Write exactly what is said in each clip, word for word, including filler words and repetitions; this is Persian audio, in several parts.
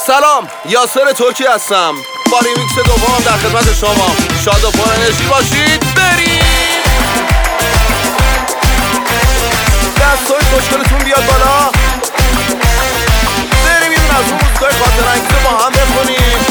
سلام، یاسر ترکی هستم. با ریمیکس دوم در خدمت شما. شاد و پر انرژی باشید. بریم دستای خوشگلتون بیاد بالا. بریم یه دون از اون موزیکای خاطر انگیز با هم بخونیم.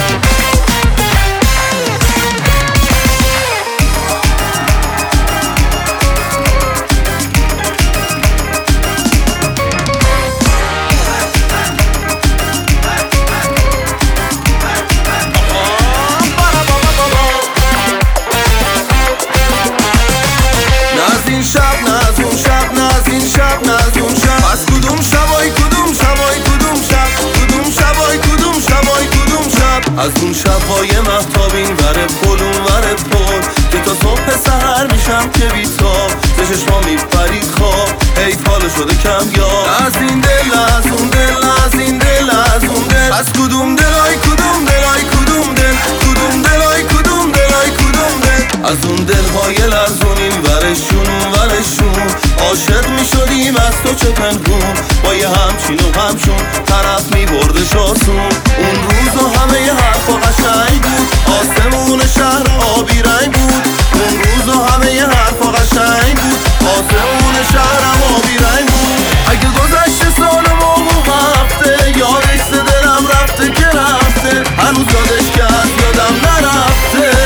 از اون شب‌های مهتابین وره پل اون وره پل که تا صبح سحر میشم که بیتاب به چشما میپرید خواب حیف حالا شده کم یاد. از این دل از اون دل از این دل از اون دل از کدوم دلای کدوم دلای کدوم دل کدوم دلای کدوم دلای کدوم دل از اون دلهای لرزون این ورشون اون ورشون عاشق میشدیم از تو چه پنهون با یه همچین و همشون طرف میبردش آسون. اون روز و همه یه حرفا قشنگ بود آسمون شهر آبی رنگ بود. اون روز و همه یه حرفا قشنگ بود آسمون شهرم آبی رنگ بود. اگه گذشته سال و موقع هفته یادش دلم رفته که رفته هنوز یادش کرد یادم نرفته.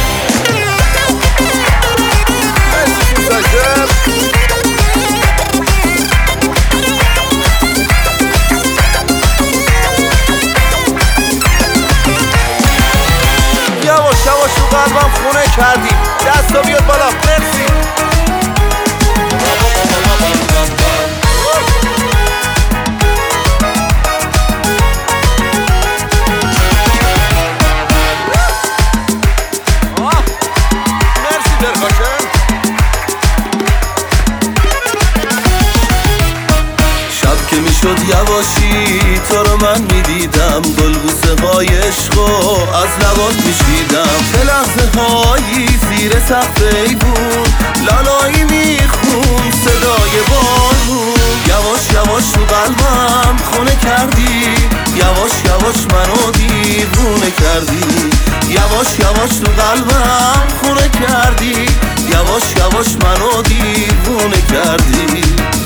یواش یواش تو قلبم خونه کردی دستا بیاد بالا. مرسی. مرسی درخاشن. شب که میشد یواشی تو رو من میدیدم گلبوسه های عشق از لبات میشیدم. چه لحظه هایی زیر سقف ایوون لالایی میخون صدای بارون. یواش یواش تو قلبم خونه کردی یواش یواش منو دیوونه کردی. یواش یواش تو قلبم خونه کردی یواش یواش منو دیوونه کردی.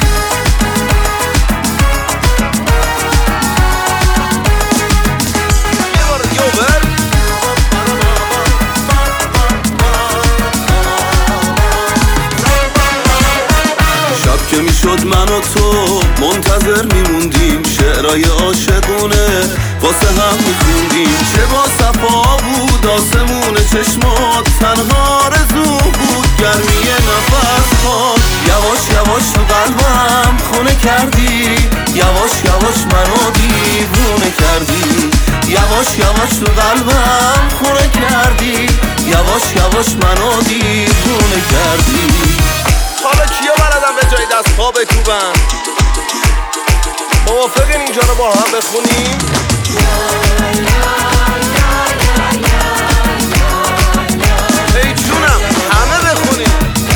که میشد من و تو منتظر میموندیم شعرهای عاشقونه واسه هم میخوندیم. چه با صفا بود آسمون چشمات تنها رزو بود گرمی نفس ها. یواش یواش تو قلبم خونه کردی یواش یواش منو دیوونه کردی. یواش یواش تو قلبم خونه کردی یواش یواش منو دیوونه کردی. حالا کیا بلدن به جای دست ها بکوبن؟ موافقین اینجا رو با هم بخونیم؟ ای جونم همه بخونیم.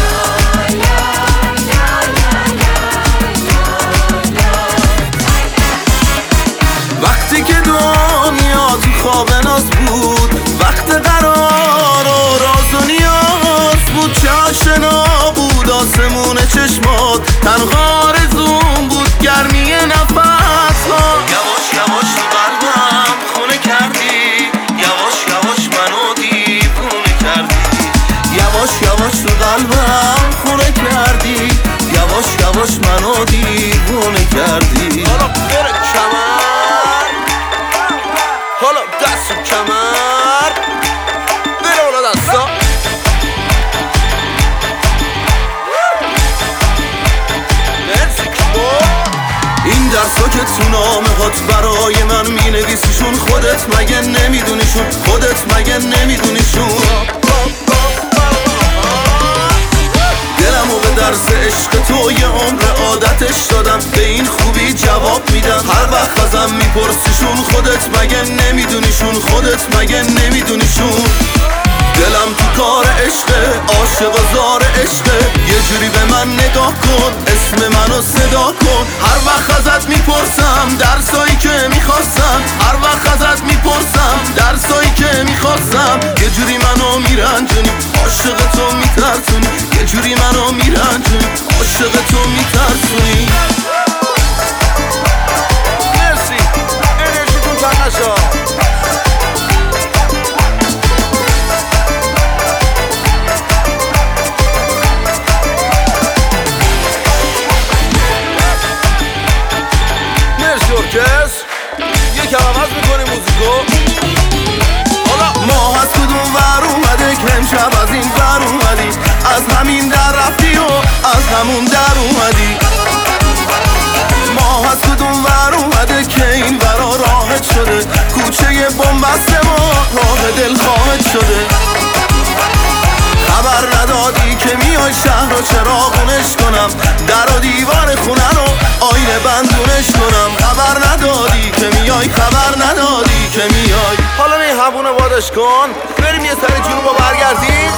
وقتی که دنیا تو خواب ناز بود وقت قرار و راز و نیاز بود چه آشنا بود آسمون چشمات تنها رزون بود گرمی نفس ها. یواش یواش تو قلبم خونه کردی یواش یواش منو دیوونه کردی. یواش یواش تو قلبم خونه کردی یواش یواش منو دیوونه کردی. حالا بره کمر حالا دست و کمر بره اونا دستا. این درسا که تو نامه هات برای من مینویسیشون خودت مگه نمیدونیشون خودت مگه نمیدونیشون. دلمو به درس عشق تو یه عمر عادتش دادم به این خوبی جواب میدم هر وقت ازم میپرسیشون خودت مگه نمیدونیشون خودت مگه نمیدونیشون. دلم تو کار عشقه عاشق و زار عشقه یه جوری به من نگاه کن، اسم منو صدا کن. هر وقت ازت میپرسم درسایی که میخواستم، هر وقت ازت میپرسم درسایی که میخواستم. یه جوری منو میرنجونی، عاشق تو میترسونی. یه جوری منو میرنجونی، عاشق تو میترسونی. مرسی، انرژیتون کم نشد. یکم عوض میکنیم موزیکو. حالا ماه از کدوم ور اومده که امشب از این ور اومدی، از همین در رفتی و از همون در اومدی. ماه از کدوم ور اومده که این ورا راحت شده، کوچه بنبسته ما راه دل خواهد شده. خبر ندادی که میای شهر و چراغونش کنم، در و دیوار خونه رو آینه بندونش کنم. خبر ندادی که میای، خبر ندادی که میای. حالا این همونه بادش کن، بریم یه سری جنوبا برگردیم.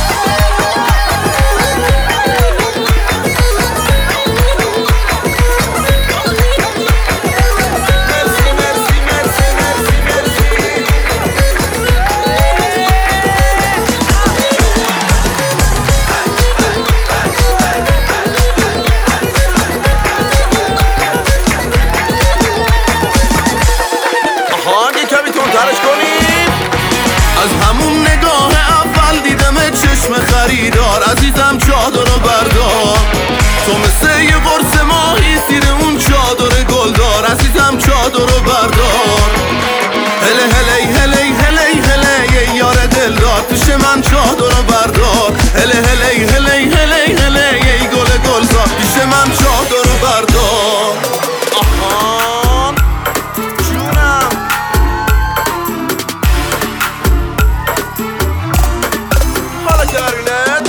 از همون نگاه اول دیدم چشم خریدار، عزیزم چادر رو بردار. تو مثل یه قرص ماهی زیر اون چادر گلدار، عزیزم چادر رو بردار. هله هله هله هله هله یار دلدار، پیش من چادر رو بردار. هله هله هله هله هله ای گل گلزار، پیش من چادر رو بردار. آهان جونم، حالا کلارینت.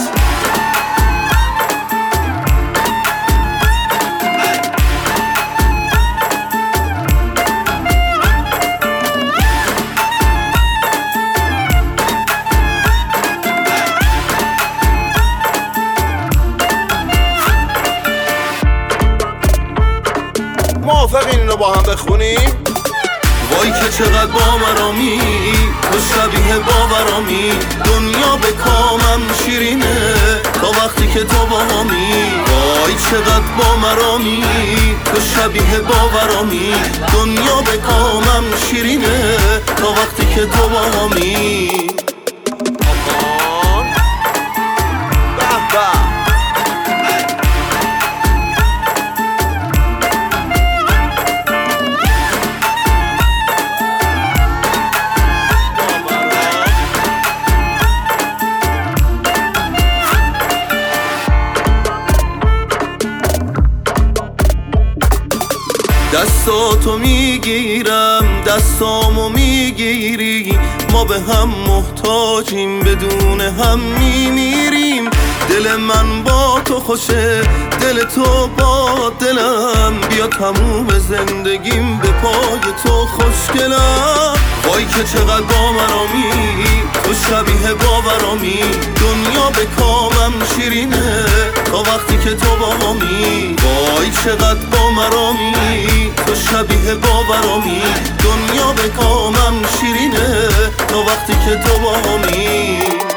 موافقین اینو با هم بخونیم؟ وای که چقدر باورامی، تو شبیه باورامی. دنیا به کامم شیرینه تا وقتی که تو با همی. وای چقدر بامرامی، تو شبیه باورامی. دنیا به کامم شیرینه تا وقتی که تو با همی. آهان به به. دستاتو میگیرم دستامو میگیری، ما به هم محتاجیم بدون هم میمیریم. دل من با تو خوشه، دل تو با دلم. بیا تموم زندگیم به پای تو خوشگلم. وای که چقدر باورامی، تو شبیه باورامی. دنیا به کامم شیرینه تا وقتی که تو با همی. وای چقدر بامرامی، تو شبیه باورامی. دنیا به کامم شیرینه تا وقتی که تو با همی.